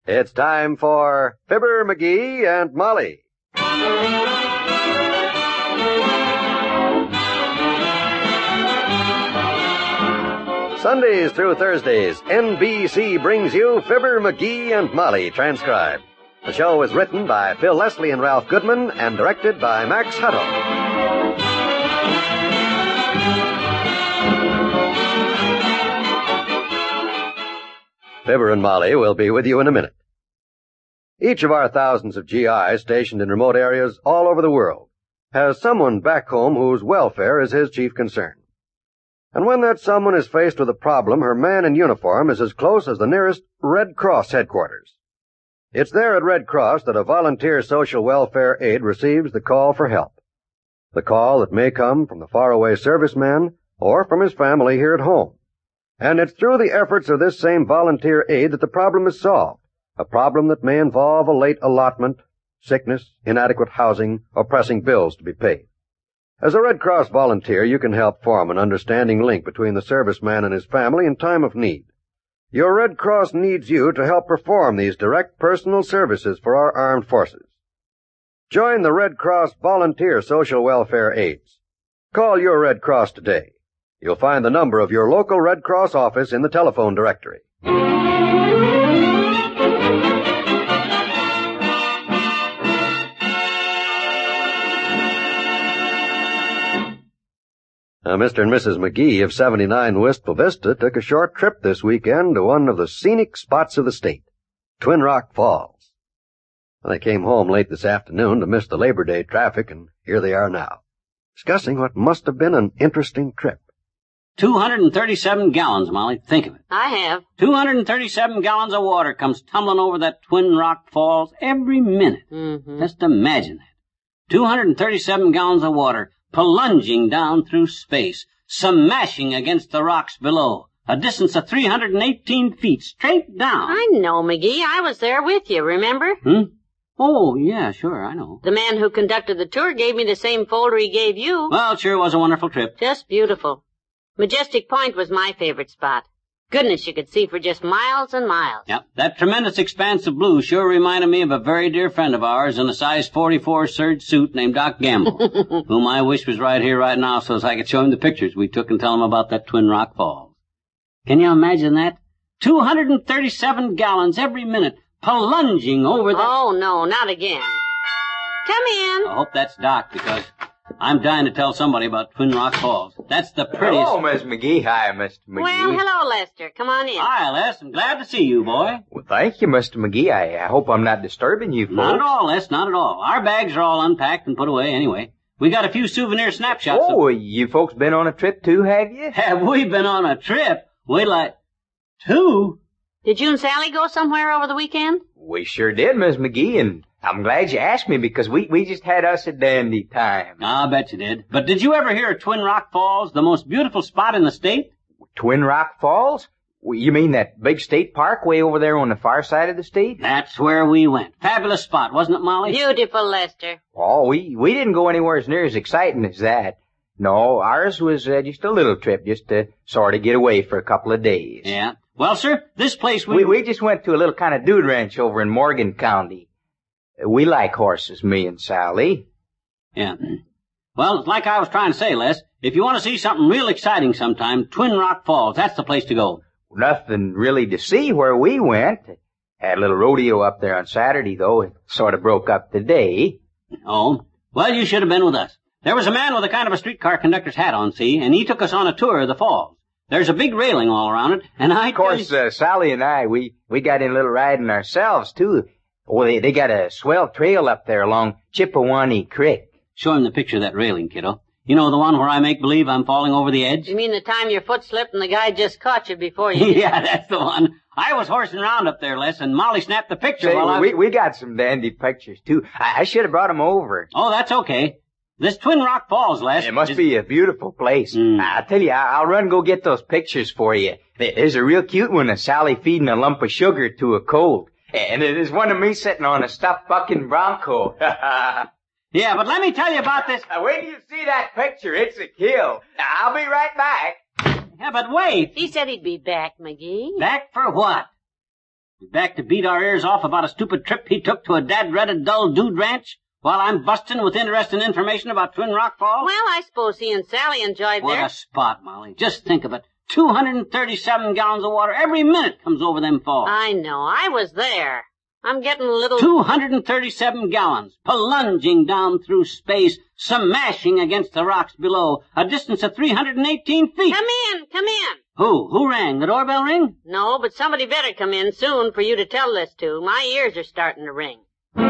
It's time for Fibber, McGee, and Molly. Sundays through Thursdays, NBC brings you Fibber, McGee, and Molly transcribed. The show is written by Phil Leslie and Ralph Goodman and directed by Max Hutto. Fibber and Molly will be with you in a minute. Each of our thousands of GIs stationed in remote areas all over the world has someone back home whose welfare is his chief concern. And when that someone is faced with a problem, her man in uniform is as close as the nearest Red Cross headquarters. It's there at Red Cross that a volunteer social welfare aide receives the call for help. The call that may come from the faraway serviceman or from his family here at home. And it's through the efforts of this same volunteer aide that the problem is solved, a problem that may involve a late allotment, sickness, inadequate housing, or pressing bills to be paid. As a Red Cross volunteer, you can help form an understanding link between the serviceman and his family in time of need. Your Red Cross needs you to help perform these direct personal services for our armed forces. Join the Red Cross Volunteer Social Welfare Aides. Call your Red Cross today. You'll find the number of your local Red Cross office in the telephone directory. Now, Mr. and Mrs. McGee of 79 Wistful Vista took a short trip this weekend to one of the scenic spots of the state, Twin Rock Falls. They came home late this afternoon to miss the Labor Day traffic, and here they are now, discussing what must have been an interesting trip. 237 gallons, Molly. Think of it. I have. 237 gallons of water comes tumbling over that Twin Rock Falls every minute. Mm-hmm. Just imagine that. 237 gallons of water plunging down through space, smashing against the rocks below, a distance of 318 feet straight down. I know, McGee. I was there with you, remember? Oh, yeah, sure, I know. The man who conducted the tour gave me the same folder he gave you. Well, it sure was a wonderful trip. Just beautiful. Majestic Point was my favorite spot. Goodness, you could see for just miles and miles. Yep, that tremendous expanse of blue sure reminded me of a very dear friend of ours in a size 44 serge suit named Doc Gamble, whom I wish was right here right now so as I could show him the pictures we took and tell him about that Twin Rock Falls. Can you imagine that? 237 gallons every minute plunging over the... Oh, no, not again. Come in. I hope that's Doc, because I'm dying to tell somebody about Twin Rock Falls. That's the prettiest... Hello, Miss McGee. Hi, Mr. McGee. Well, hello, Lester. Come on in. Hi, Les. I'm glad to see you, boy. Well, thank you, Mr. McGee. I hope I'm not disturbing you folks. Not at all, Les, not at all. Our bags are all unpacked and put away anyway. We got a few souvenir snapshots. Oh, you folks been on a trip too, have you? Have we been on a trip? Wait till I... 2? Did you and Sally go somewhere over the weekend? We sure did, Miss McGee, and I'm glad you asked me because we just had us a dandy time. I bet you did. But did you ever hear of Twin Rock Falls, the most beautiful spot in the state? Twin Rock Falls? You mean that big state park way over there on the far side of the state? That's where we went. Fabulous spot, wasn't it, Molly? Beautiful, Lester. Oh, we didn't go anywhere as near as exciting as that. No, ours was just a little trip, just to sort of get away for a couple of days. Yeah. Well, sir, this place we just went to a little kind of dude ranch over in Morgan County. We like horses, me and Sally. Yeah. Well, like I was trying to say, Les, if you want to see something real exciting sometime, Twin Rock Falls, that's the place to go. Nothing really to see where we went. Had a little rodeo up there on Saturday, though. It sort of broke up today. Oh? Well, you should have been with us. There was a man with a kind of a streetcar conductor's hat on, see, and he took us on a tour of the falls. There's a big railing all around it, and Of course, Sally and I, we got in a little riding ourselves, too. Oh, they got a swell trail up there along Chippewanee Creek. Show him the picture of that railing, kiddo. You know, the one where I make believe I'm falling over the edge? You mean the time your foot slipped and the guy just caught you before you... Yeah, that's the one. I was horsing around up there, Les, and Molly snapped the picture we got some dandy pictures, too. I should have brought them over. Oh, that's okay. This Twin Rock Falls, Les... It must be a beautiful place. I tell you, I'll run go get those pictures for you. There's a real cute one of Sally feeding a lump of sugar to a colt. And it is one of me sitting on a stuffed bucking bronco. Yeah, but let me tell you about this... Wait till you see that picture. It's a kill. I'll be right back. Yeah, but wait. He said he'd be back, McGee. Back for what? Back to beat our ears off about a stupid trip he took to a dad-dreaded dull dude ranch while I'm busting with interesting information about Twin Rock Falls? Well, I suppose he and Sally enjoyed What their... a spot, Molly. Just think of it. 237 gallons of water every minute comes over them falls. I know. I was there. I'm getting a little... 237 gallons, plunging down through space, smashing against the rocks below, a distance of 318 feet. Come in. Who rang? The doorbell ring? No, but somebody better come in soon for you to tell this to. My ears are starting to ring.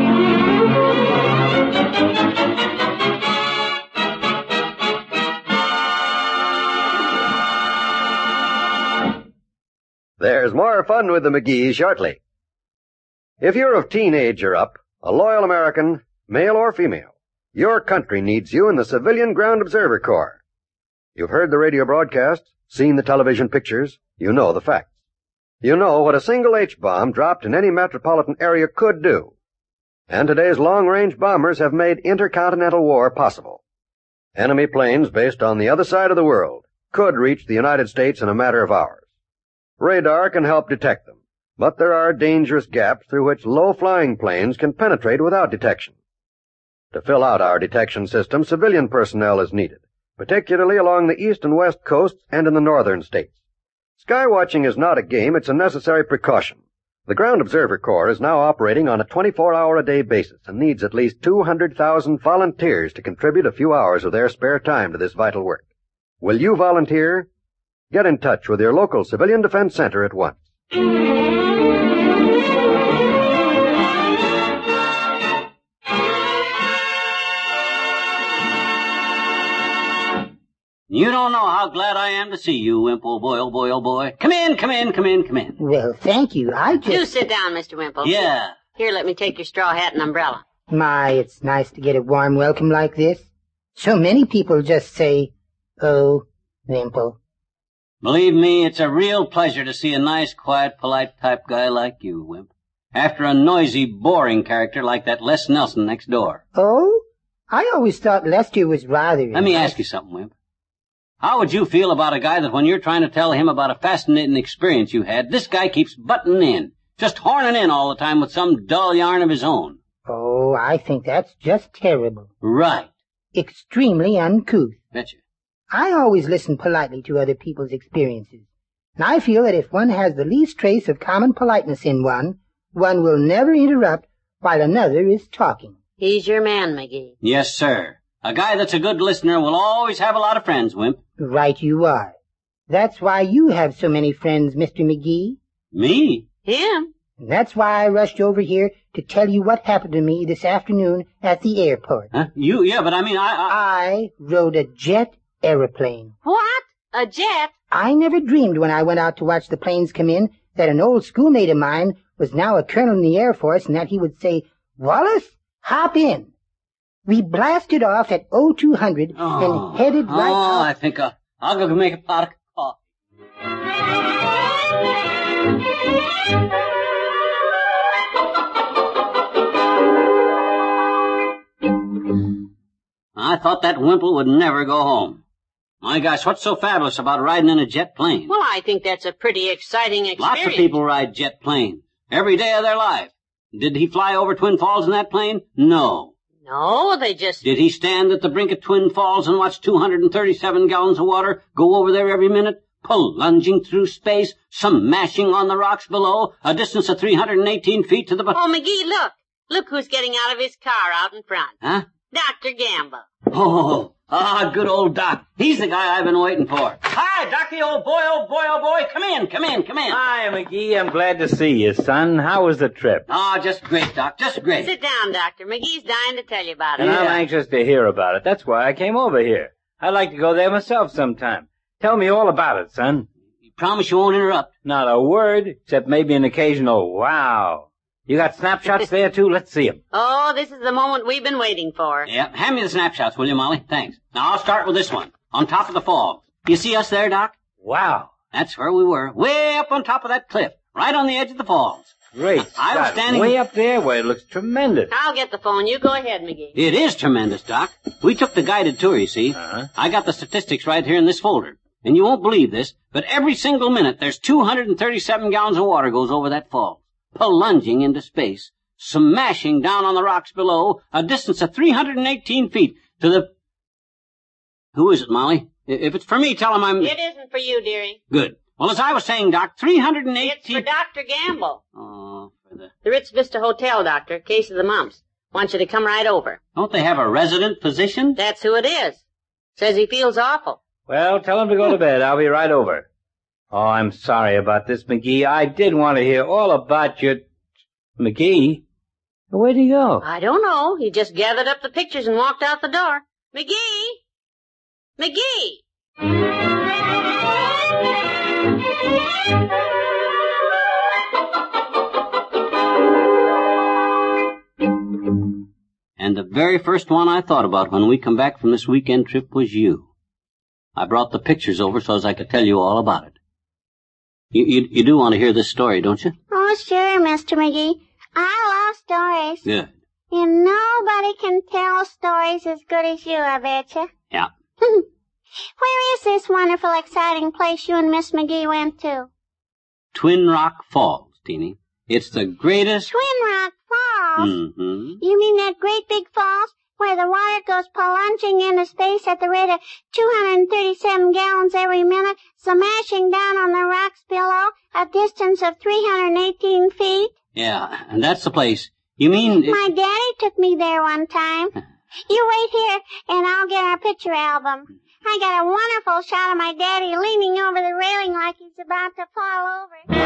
There's more fun with the McGees shortly. If you're of teenage or up, a loyal American, male or female, your country needs you in the Civilian Ground Observer Corps. You've heard the radio broadcasts, seen the television pictures, you know the facts. You know what a single H-bomb dropped in any metropolitan area could do. And today's long-range bombers have made intercontinental war possible. Enemy planes based on the other side of the world could reach the United States in a matter of hours. Radar can help detect them, but there are dangerous gaps through which low-flying planes can penetrate without detection. To fill out our detection system, civilian personnel is needed, particularly along the east and west coasts and in the northern states. Skywatching is not a game, it's a necessary precaution. The Ground Observer Corps is now operating on a 24-hour-a-day basis and needs at least 200,000 volunteers to contribute a few hours of their spare time to this vital work. Will you volunteer? Get in touch with your local Civilian Defense Center at once. You don't know how glad I am to see you, Wimple, boy, oh boy, oh boy. Come in. Well, thank you. Do sit down, Mr. Wimple. Yeah. Here, let me take your straw hat and umbrella. My, it's nice to get a warm welcome like this. So many people just say, "Oh, Wimple." Believe me, it's a real pleasure to see a nice, quiet, polite type guy like you, Wimp. After a noisy, boring character like that Les Nelson next door. Oh? I always thought Lester was rather... Let me ask you something, Wimp. How would you feel about a guy that when you're trying to tell him about a fascinating experience you had, this guy keeps butting in, just horning in all the time with some dull yarn of his own? Oh, I think that's just terrible. Right. Extremely uncouth. Betcha. I always listen politely to other people's experiences, and I feel that if one has the least trace of common politeness in one will never interrupt while another is talking. He's your man, McGee. Yes, sir. A guy that's a good listener will always have a lot of friends, Wimp. Right you are. That's why you have so many friends, Mr. McGee. Me? Him? And that's why I rushed over here to tell you what happened to me this afternoon at the airport. Huh? You? Yeah, but I mean, I rode a jet aeroplane. What? A jet? I never dreamed when I went out to watch the planes come in that an old schoolmate of mine was now a colonel in the Air Force and that he would say, "Wallace, hop in." We blasted off at 0200 and headed right out. I think I'll go make a pot of coffee. I thought that Wimple would never go home. My gosh, what's so fabulous about riding in a jet plane? Well, I think that's a pretty exciting experience. Lots of people ride jet planes every day of their life. Did he fly over Twin Falls in that plane? No. No, they just... Did he stand at the brink of Twin Falls and watch 237 gallons of water go over there every minute, plunging through space, smashing on the rocks below, a distance of 318 feet to the... Oh, McGee, look. Look who's getting out of his car out in front. Huh? Dr. Gamble. Good old Doc. He's the guy I've been waiting for. Hi, Docy, old boy, oh boy. Come in. Hi, McGee. I'm glad to see you, son. How was the trip? Just great, Doc, just great. Sit down, Doctor. McGee's dying to tell you about it. And I'm anxious to hear about it. That's why I came over here. I'd like to go there myself sometime. Tell me all about it, son. You promise you won't interrupt? Not a word, except maybe an occasional wow. You got snapshots there, too? Let's see 'em. Oh, this is the moment we've been waiting for. Yeah, hand me the snapshots, will you, Molly? Thanks. Now, I'll start with this one. On top of the falls. You see us there, Doc? Wow. That's where we were. Way up on top of that cliff. Right on the edge of the falls. Great. I was standing... way up there where it looks tremendous. I'll get the phone. You go ahead, McGee. It is tremendous, Doc. We took the guided tour, you see. Uh-huh. I got the statistics right here in this folder. And you won't believe this, but every single minute there's 237 gallons of water goes over that fall. plunging into space, smashing down on the rocks below, a distance of 318 feet to the... Who is it, Molly? If it's for me, tell him I'm... It isn't for you, dearie. Good. Well, as I was saying, Doc, 318... It's for Dr. Gamble. Oh, for the... The Ritz Vista Hotel, Doctor. Case of the mumps. Wants you to come right over. Don't they have a resident physician? That's who it is. Says he feels awful. Well, tell him to go to bed. I'll be right over. Oh, I'm sorry about this, McGee. I did want to hear all about your... McGee? Where'd he go? I don't know. He just gathered up the pictures and walked out the door. McGee! McGee! And the very first one I thought about when we come back from this weekend trip was you. I brought the pictures over so as I could tell you all about it. You do want to hear this story, don't you? Oh, sure, Mr. McGee. I love stories. Good. And nobody can tell stories as good as you, I betcha. Yeah. Where is this wonderful, exciting place you and Miss McGee went to? Twin Rock Falls, Teeny. It's the greatest... Twin Rock Falls? Mm-hmm. You mean that great big falls where the water goes plunging into space at the rate of 237 gallons every minute, smashing down on the rocks below, a distance of 318 feet? Yeah, and that's the place. You mean... My daddy took me there one time. You wait here, and I'll get our picture album. I got a wonderful shot of my daddy leaning over the railing like he's about to fall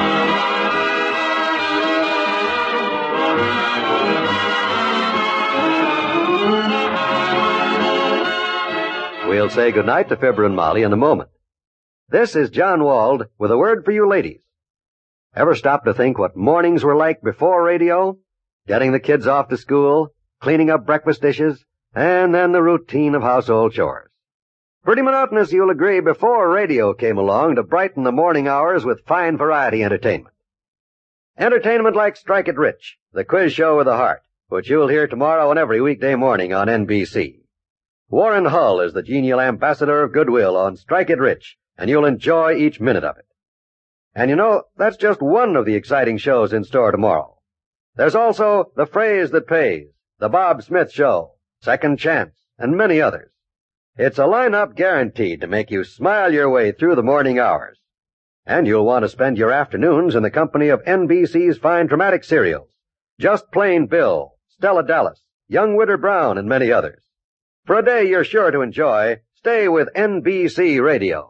over. We'll say goodnight to Fibber and Molly in a moment. This is John Wald with a word for you ladies. Ever stop to think what mornings were like before radio? Getting the kids off to school, cleaning up breakfast dishes, and then the routine of household chores. Pretty monotonous, you'll agree, before radio came along to brighten the morning hours with fine variety entertainment. Entertainment like Strike It Rich, the quiz show with a heart, which you'll hear tomorrow and every weekday morning on NBC. Warren Hull is the genial ambassador of goodwill on Strike It Rich, and you'll enjoy each minute of it. And you know, that's just one of the exciting shows in store tomorrow. There's also The Phrase That Pays, The Bob Smith Show, Second Chance, and many others. It's a lineup guaranteed to make you smile your way through the morning hours. And you'll want to spend your afternoons in the company of NBC's fine dramatic serials, Just Plain Bill, Stella Dallas, Young Widder Brown, and many others. For a day you're sure to enjoy, stay with NBC Radio.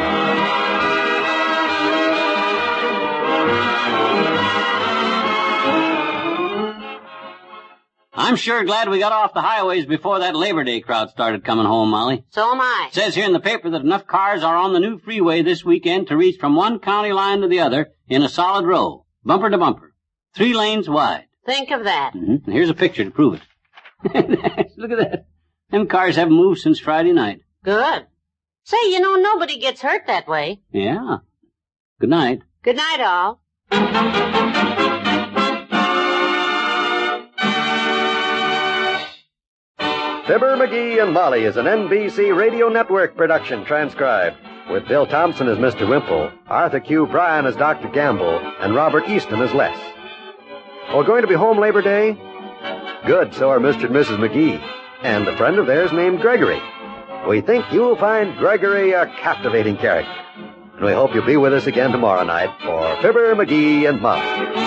I'm sure glad we got off the highways before that Labor Day crowd started coming home, Molly. So am I. It says here in the paper that enough cars are on the new freeway this weekend to reach from one county line to the other in a solid row, bumper to bumper, 3 lanes wide. Think of that. Mm-hmm. Here's a picture to prove it. Look at that. Them cars haven't moved since Friday night. Good. Say, you know, nobody gets hurt that way. Yeah. Good night. Good night, all. Fibber, McGee, and Molly is an NBC Radio Network production transcribed, with Bill Thompson as Mr. Wimple, Arthur Q. Bryan as Dr. Gamble, and Robert Easton as Les. Oh, going to be home Labor Day? Good, so are Mr. and Mrs. McGee, and a friend of theirs named Gregory. We think you'll find Gregory a captivating character. And we hope you'll be with us again tomorrow night for Fibber, McGee, and Molly.